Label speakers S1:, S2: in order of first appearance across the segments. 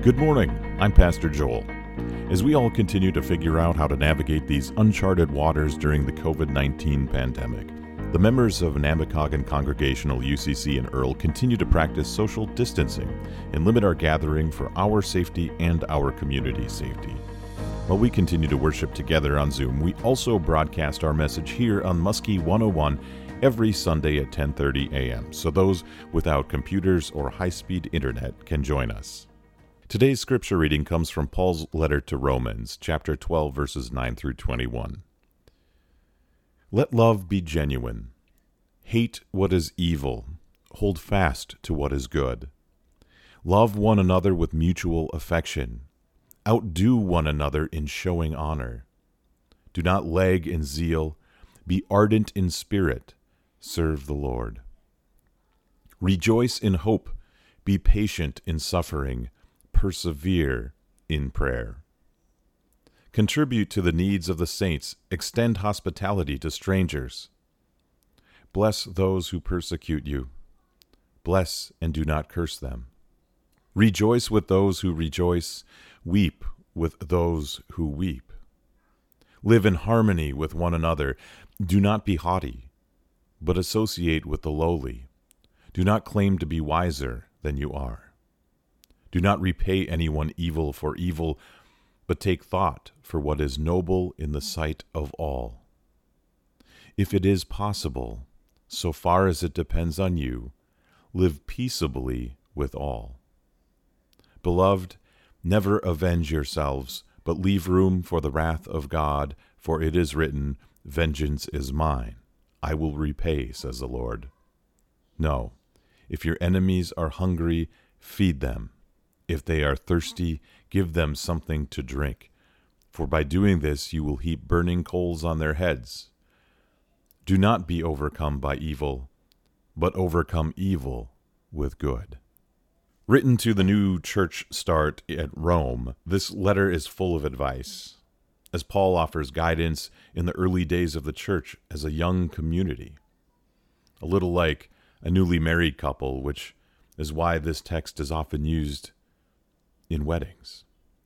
S1: Good morning, I'm Pastor Joel. As we all continue to figure out how to navigate these uncharted waters during the COVID-19 pandemic, the members of Namekagon Congregational UCC in Earl continue to practice social distancing and limit our gathering for our safety and our community's safety. While we continue to worship together on Zoom, we also broadcast our message here on Muskie 101 every Sunday at 10:30 a.m., so those without computers or high-speed internet can join us. Today's scripture reading comes from Paul's letter to Romans, chapter 12, verses 9 through 21. Let love be genuine. Hate what is evil. Hold fast to what is good. Love one another with mutual affection. Outdo one another in showing honor. Do not lag in zeal. Be ardent in spirit. Serve the Lord. Rejoice in hope. Be patient in suffering. Persevere in prayer. Contribute to the needs of the saints. Extend hospitality to strangers. Bless those who persecute you. Bless and do not curse them. Rejoice with those who rejoice. Weep with those who weep. Live in harmony with one another. Do not be haughty, but associate with the lowly. Do not claim to be wiser than you are. Do not repay anyone evil for evil, but take thought for what is noble in the sight of all. If it is possible, so far as it depends on you, live peaceably with all. Beloved, never avenge yourselves, but leave room for the wrath of God, for it is written, "Vengeance is mine. I will repay," says the Lord. No, if your enemies are hungry, feed them. If they are thirsty, give them something to drink, for by doing this you will heap burning coals on their heads. Do not be overcome by evil, but overcome evil with good. Written to the new church start at Rome, this letter is full of advice, as Paul offers guidance in the early days of the church as a young community. A little like a newly married couple, which is why this text is often used in weddings.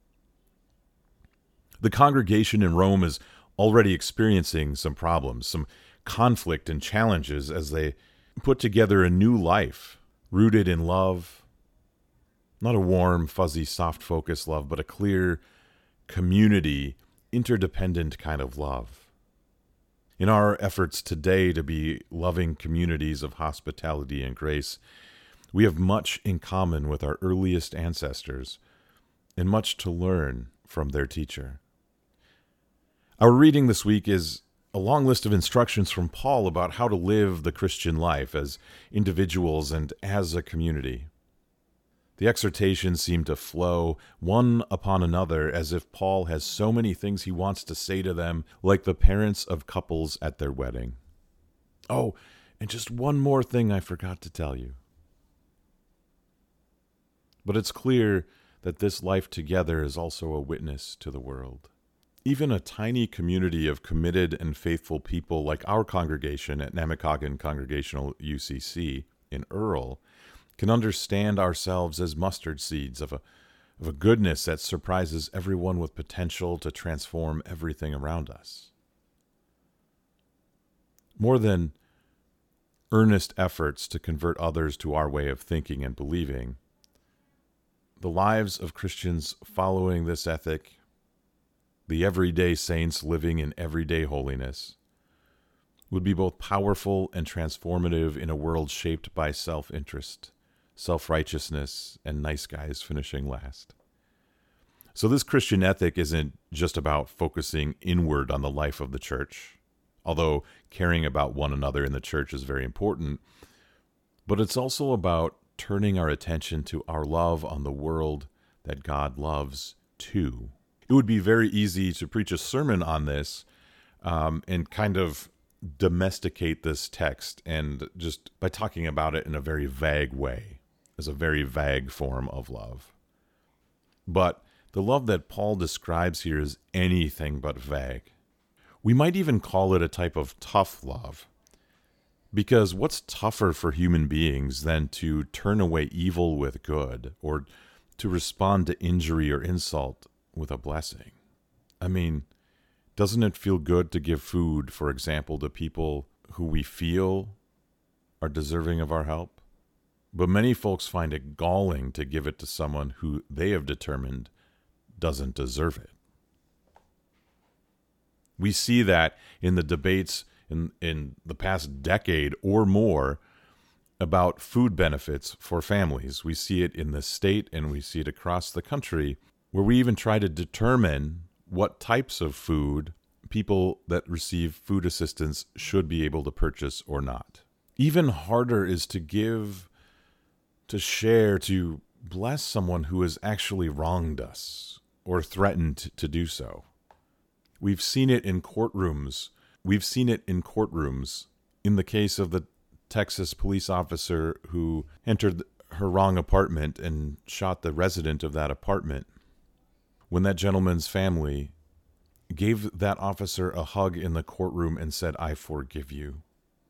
S1: The congregation in Rome is already experiencing some problems, some conflict and challenges as they put together a new life rooted in love, not a warm, fuzzy, soft-focused love, but a clear, community, interdependent kind of love. In our efforts today to be loving communities of hospitality and grace, we have much in common with our earliest ancestors and much to learn from their teacher. Our reading this week is a long list of instructions from Paul about how to live the Christian life as individuals and as a community. The exhortations seem to flow one upon another as if Paul has so many things he wants to say to them, like the parents of couples at their wedding. Oh, and just one more thing I forgot to tell you. But it's clear that this life together is also a witness to the world. Even a tiny community of committed and faithful people like our congregation at Namekagon Congregational UCC in Earl can understand ourselves as mustard seeds of a goodness that surprises everyone with potential to transform everything around us. More than earnest efforts to convert others to our way of thinking and believing, the lives of Christians following this ethic, the everyday saints living in everyday holiness, would be both powerful and transformative in a world shaped by self-interest, self-righteousness, and nice guys finishing last. So this Christian ethic isn't just about focusing inward on the life of the church, although caring about one another in the church is very important, but it's also about turning our attention to our love on the world that God loves too. It would be very easy to preach a sermon on this and kind of domesticate this text and just by talking about it in a very vague way, as a very vague form of love. But the love that Paul describes here is anything but vague. We might even call it a type of tough love. Because what's tougher for human beings than to turn away evil with good, or to respond to injury or insult with a blessing. I mean, doesn't it feel good to give food, for example, to people who we feel are deserving of our help? But many folks find it galling to give it to someone who they have determined doesn't deserve it. We see that in the debates in the past decade or more about food benefits for families. We see it in the state and we see it across the country, where we even try to determine what types of food people that receive food assistance should be able to purchase or not. Even harder is to give, to share, to bless someone who has actually wronged us or threatened to do so. We've seen it in courtrooms. We've seen it in courtrooms in the case of the Texas police officer who entered her wrong apartment and shot the resident of that apartment. When that gentleman's family gave that officer a hug in the courtroom and said, "I forgive you,"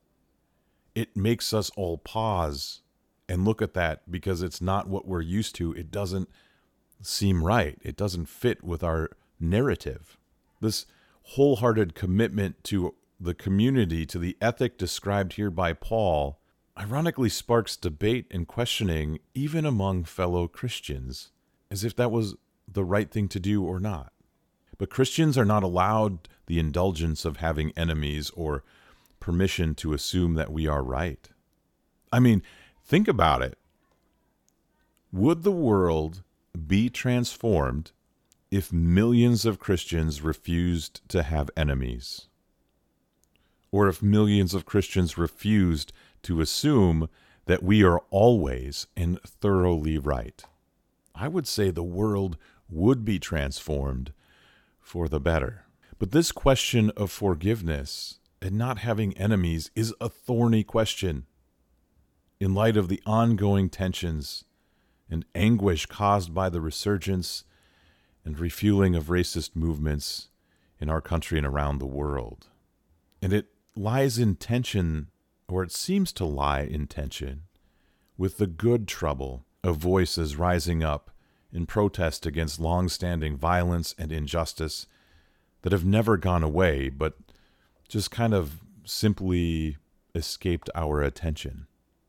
S1: it makes us all pause and look at that, because it's not what we're used to. It doesn't seem right. It doesn't fit with our narrative. This wholehearted commitment to the community, to the ethic described here by Paul, ironically sparks debate and questioning even among fellow Christians, as if that was the right thing to do or not. But Christians are not allowed the indulgence of having enemies or permission to assume that we are right. I mean, think about it. Would the world be transformed if millions of Christians refused to have enemies? Or if millions of Christians refused to assume that we are always and thoroughly right? I would say the world would be transformed for the better. But this question of forgiveness and not having enemies is a thorny question in light of the ongoing tensions and anguish caused by the resurgence and refueling of racist movements in our country and around the world. And it lies in tension, or it seems to lie in tension, with the good trouble of voices rising up in protest against long-standing violence and injustice that have never gone away, but just kind of simply escaped our attention.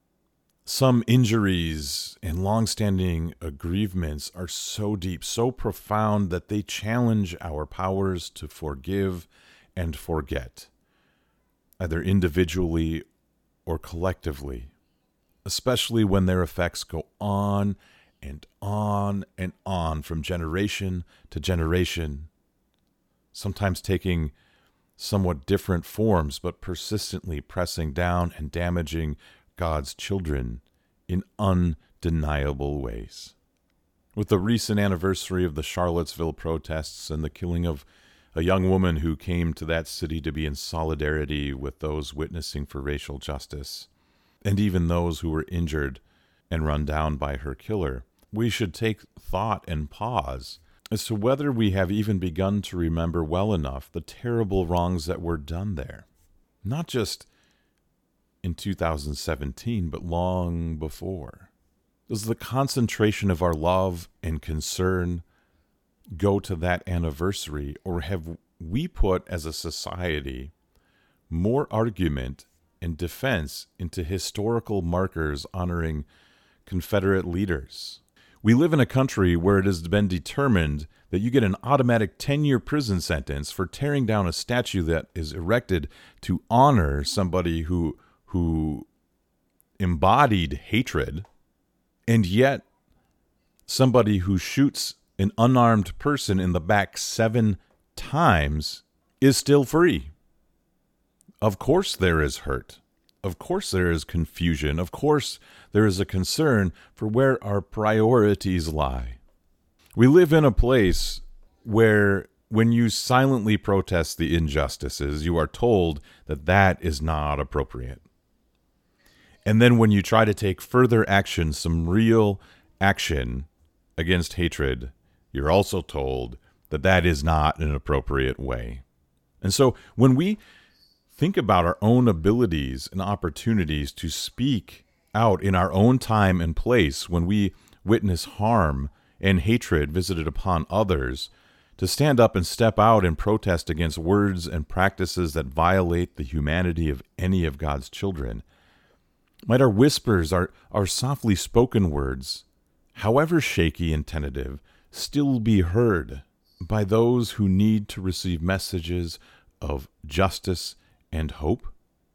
S1: Some injuries and long-standing aggrievements are so deep, so profound, that they challenge our powers to forgive and forget, either individually or collectively, especially when their effects go on and on and on from generation to generation, sometimes taking somewhat different forms, but persistently pressing down and damaging God's children in undeniable ways. With the recent anniversary of the Charlottesville protests and the killing of a young woman who came to that city to be in solidarity with those witnessing for racial justice, and even those who were injured and run down by her killer, we should take thought and pause as to whether we have even begun to remember well enough the terrible wrongs that were done there. Not just in 2017, but long before. Does the concentration of our love and concern go to that anniversary, or have we put as a society more argument and defense into historical markers honoring Confederate leaders? We live in a country where it has been determined that you get an automatic 10-year prison sentence for tearing down a statue that is erected to honor somebody who embodied hatred, and yet somebody who shoots an unarmed person in the back 7 times is still free. Of course there is hurt. Of course there is confusion. Of course there is a concern for where our priorities lie. We live in a place where when you silently protest the injustices, you are told that that is not appropriate. And then when you try to take further action, some real action against hatred, you're also told that that is not an appropriate way. And so when we think about our own abilities and opportunities to speak out in our own time and place, when we witness harm and hatred visited upon others, to stand up and step out and protest against words and practices that violate the humanity of any of God's children. Might our whispers, our softly spoken words, however shaky and tentative, still be heard by those who need to receive messages of justice and hope?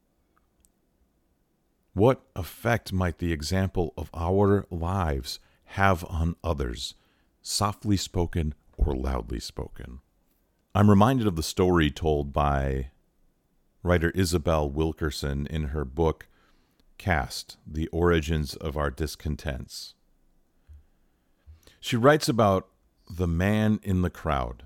S1: What effect might the example of our lives have on others, softly spoken or loudly spoken? I'm reminded of the story told by writer Isabel Wilkerson in her book, Caste: The Origins of Our Discontents. She writes about the man in the crowd,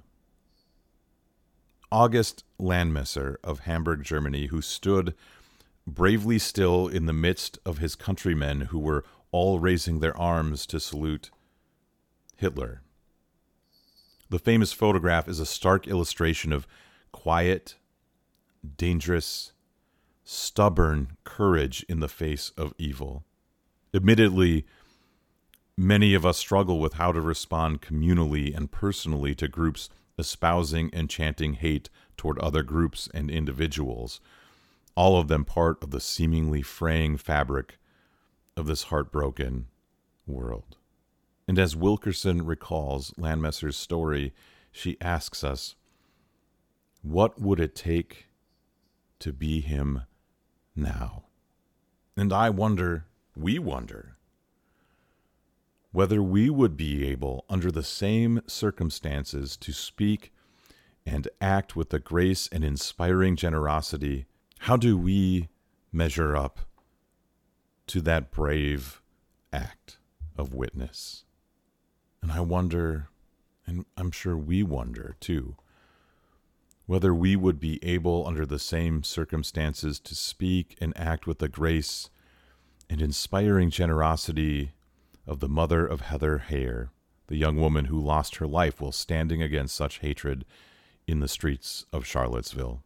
S1: August Landmesser of Hamburg, Germany, who stood bravely still in the midst of his countrymen who were all raising their arms to salute Hitler. The famous photograph is a stark illustration of quiet, dangerous, stubborn courage in the face of evil. Admittedly, many of us struggle with how to respond communally and personally to groups espousing and chanting hate toward other groups and individuals, all of them part of the seemingly fraying fabric of this heartbroken world. And as Wilkerson recalls Landmesser's story, she asks us, what would it take to be him now? And we wonder, whether we would be able, under the same circumstances, to speak and act with the grace and inspiring generosity. How do we measure up to that brave act of witness? And I wonder, and I'm sure we wonder too, whether we would be able, under the same circumstances, to speak and act with the grace and inspiring generosity of the mother of Heather Heyer, the young woman who lost her life while standing against such hatred in the streets of Charlottesville.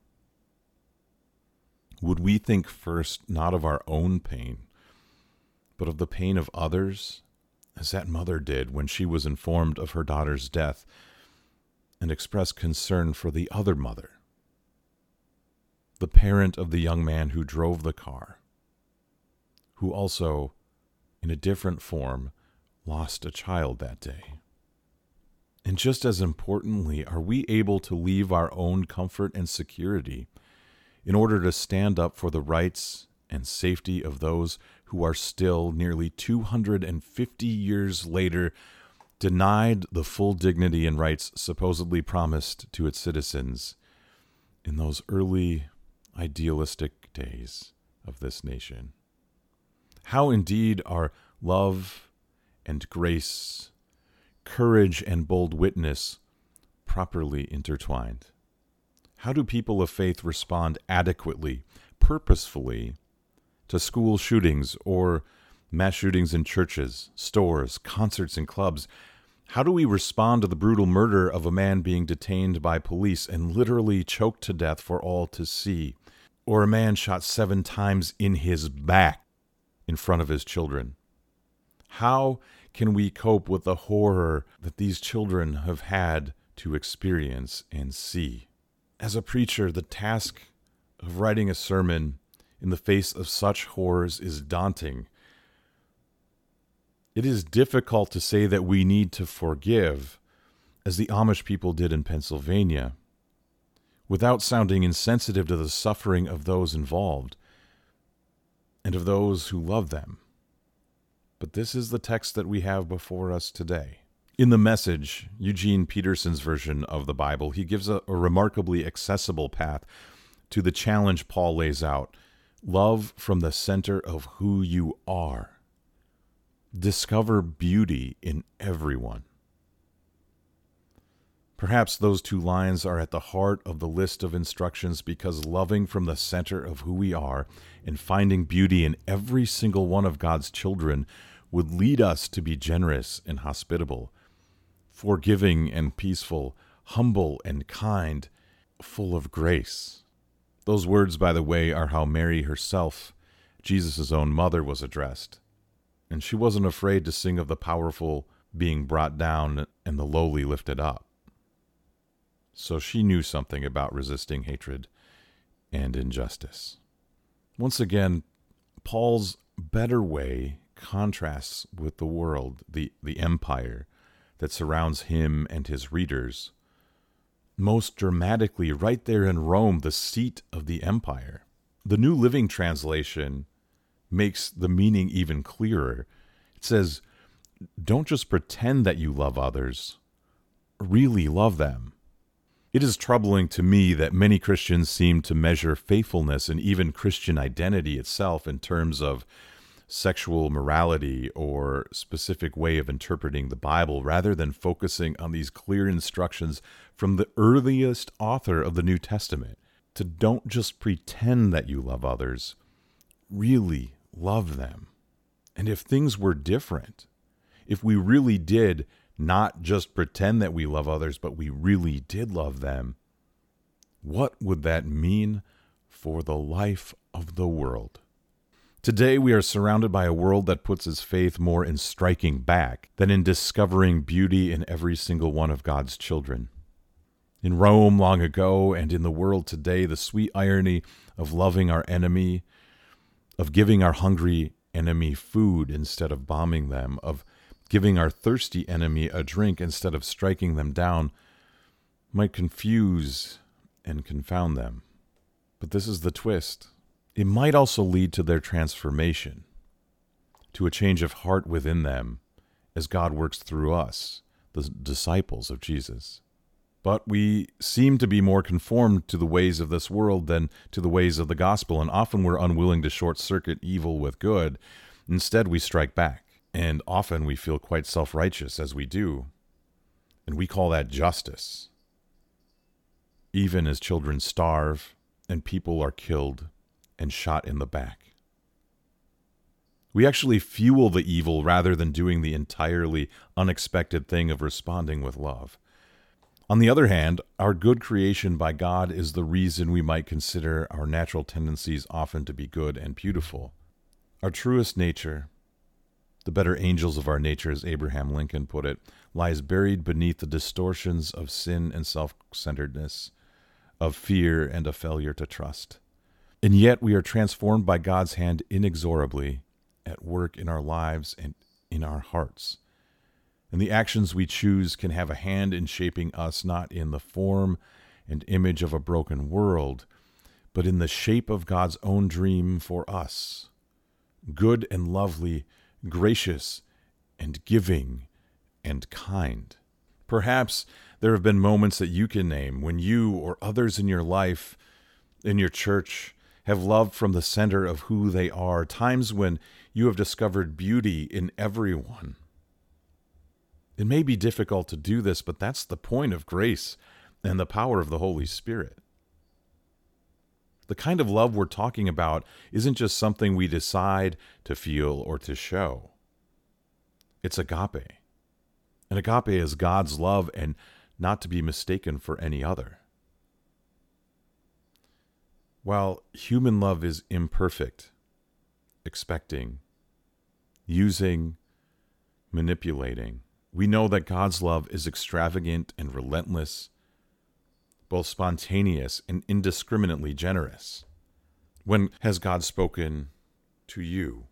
S1: Would we think first not of our own pain, but of the pain of others, as that mother did when she was informed of her daughter's death, and express concern for the other mother, the parent of the young man who drove the car, who also, in a different form, lost a child that day? And just as importantly, are we able to leave our own comfort and security in order to stand up for the rights and safety of those who are still, nearly 250 years later, denied the full dignity and rights supposedly promised to its citizens in those early idealistic days of this nation? How indeed are love and grace, courage and bold witness properly intertwined? How do people of faith respond adequately, purposefully, to school shootings or mass shootings in churches, stores, concerts, and clubs? How do we respond to the brutal murder of a man being detained by police and literally choked to death for all to see, or a man shot 7 times in his back in front of his children? How can we cope with the horror that these children have had to experience and see? As a preacher, the task of writing a sermon in the face of such horrors is daunting. It is difficult to say that we need to forgive, as the Amish people did in Pennsylvania, without sounding insensitive to the suffering of those involved and of those who love them. But this is the text that we have before us today. In The Message, Eugene Peterson's version of the Bible, he gives a remarkably accessible path to the challenge Paul lays out. Love from the center of who you are. Discover beauty in everyone. Perhaps those 2 lines are at the heart of the list of instructions, because loving from the center of who we are and finding beauty in every single one of God's children would lead us to be generous and hospitable, forgiving and peaceful, humble and kind, full of grace. Those words, by the way, are how Mary herself, Jesus' own mother, was addressed. And she wasn't afraid to sing of the powerful being brought down and the lowly lifted up. So she knew something about resisting hatred and injustice. Once again, Paul's better way contrasts with the world, the empire that surrounds him and his readers. Most dramatically, right there in Rome, the seat of the empire. The New Living Translation makes the meaning even clearer. It says, don't just pretend that you love others, really love them. It is troubling to me that many Christians seem to measure faithfulness and even Christian identity itself in terms of sexual morality or specific way of interpreting the Bible, rather than focusing on these clear instructions from the earliest author of the New Testament to don't just pretend that you love others, really love them. And if things were different, if we really did not just pretend that we love others, but we really did love them, what would that mean for the life of the world? Today, we are surrounded by a world that puts its faith more in striking back than in discovering beauty in every single one of God's children. In Rome long ago and in the world today, the sweet irony of loving our enemy, of giving our hungry enemy food instead of bombing them, of giving our thirsty enemy a drink instead of striking them down, might confuse and confound them. But this is the twist. It might also lead to their transformation, to a change of heart within them as God works through us, the disciples of Jesus. But we seem to be more conformed to the ways of this world than to the ways of the gospel, and often we're unwilling to short-circuit evil with good. Instead, we strike back. And often we feel quite self-righteous as we do, and we call that justice. Even as children starve and people are killed and shot in the back. We actually fuel the evil rather than doing the entirely unexpected thing of responding with love. On the other hand, our good creation by God is the reason we might consider our natural tendencies often to be good and beautiful. Our truest nature, the better angels of our nature, as Abraham Lincoln put it, lies buried beneath the distortions of sin and self-centeredness, of fear and a failure to trust. And yet we are transformed by God's hand inexorably at work in our lives and in our hearts. And the actions we choose can have a hand in shaping us not in the form and image of a broken world, but in the shape of God's own dream for us. Good and lovely, gracious and giving and kind. Perhaps there have been moments that you can name when you or others in your life, in your church, have loved from the center of who they are, times when you have discovered beauty in everyone. It may be difficult to do this, but that's the point of grace and the power of the Holy Spirit. The kind of love we're talking about isn't just something we decide to feel or to show. It's agape. And agape is God's love and not to be mistaken for any other. While human love is imperfect, expecting, using, manipulating, we know that God's love is extravagant and relentless, both spontaneous and indiscriminately generous. When has God spoken to you?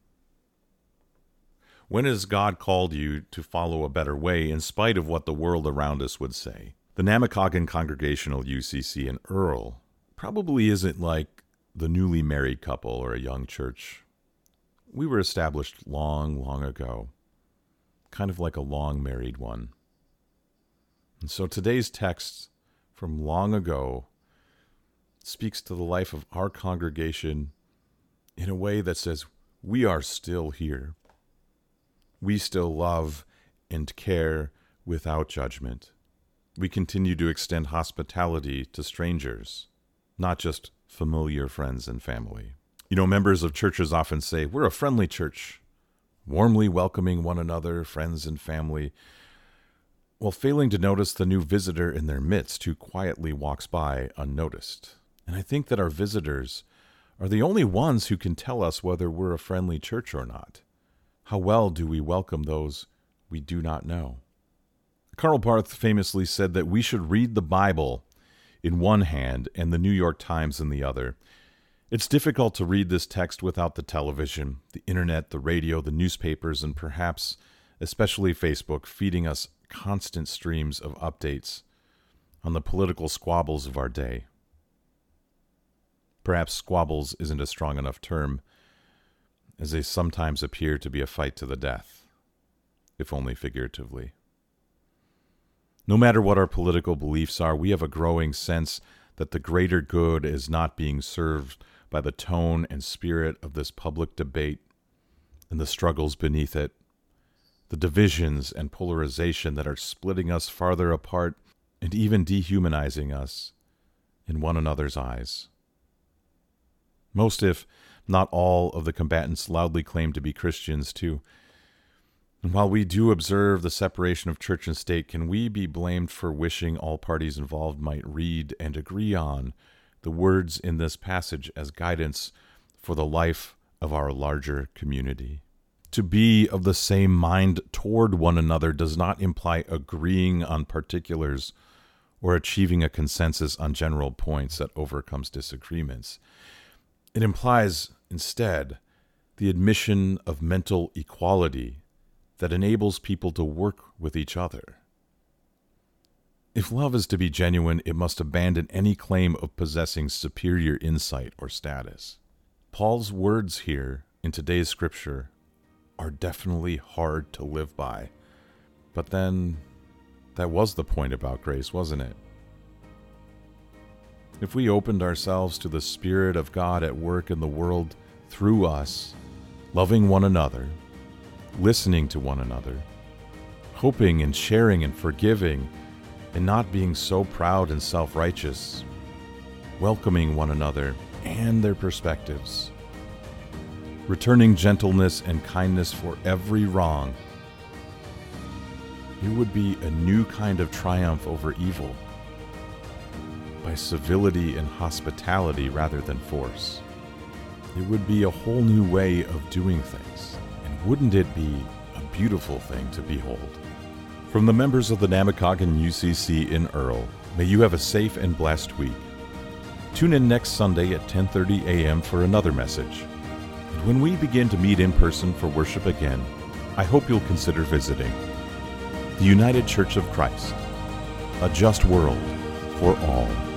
S1: When has God called you to follow a better way in spite of what the world around us would say? The Namekagon Congregational UCC in Earl probably isn't like the newly married couple or a young church. We were established long ago, kind of like a long married one. And so today's text from long ago speaks to the life of our congregation in a way that says we are still here. We still love and care without judgment. We continue to extend hospitality to strangers, not just familiar friends and family. You know, members of churches often say, we're a friendly church, warmly welcoming one another, friends and family, while failing to notice the new visitor in their midst who quietly walks by unnoticed. And I think that our visitors are the only ones who can tell us whether we're a friendly church or not. How well do we welcome those we do not know. Karl Barth famously said that we should read the Bible in one hand and the New York Times in the other. It's difficult to read this text without the television, the internet, the radio, the newspapers, and perhaps especially Facebook, feeding us constant streams of updates on the political squabbles of our day. Perhaps squabbles isn't a strong enough term, as they sometimes appear to be a fight to the death, if only figuratively. No matter what our political beliefs are, we have a growing sense that the greater good is not being served by the tone and spirit of this public debate and the struggles beneath it, the divisions and polarization that are splitting us farther apart and even dehumanizing us in one another's eyes. Most, if not all, of the combatants loudly claim to be Christians too. And while we do observe the separation of church and state, can we be blamed for wishing all parties involved might read and agree on the words in this passage as guidance for the life of our larger community? To be of the same mind toward one another does not imply agreeing on particulars or achieving a consensus on general points that overcomes disagreements. It implies, instead, the admission of mental equality that enables people to work with each other. If love is to be genuine, it must abandon any claim of possessing superior insight or status. Paul's words here in today's scripture are definitely hard to live by. But then, that was the point about grace, wasn't it? If we opened ourselves to the Spirit of God at work in the world through us, loving one another, listening to one another, hoping and sharing and forgiving, and not being so proud and self-righteous, welcoming one another and their perspectives, returning gentleness and kindness for every wrong, it would be a new kind of triumph over evil, by civility and hospitality rather than force. It would be a whole new way of doing things. And wouldn't it be a beautiful thing to behold? From the members of the Namakogon UCC in Earl, may you have a safe and blessed week. Tune in next Sunday at 10:30 a.m. for another message. And when we begin to meet in person for worship again, I hope you'll consider visiting the United Church of Christ, a just world for all.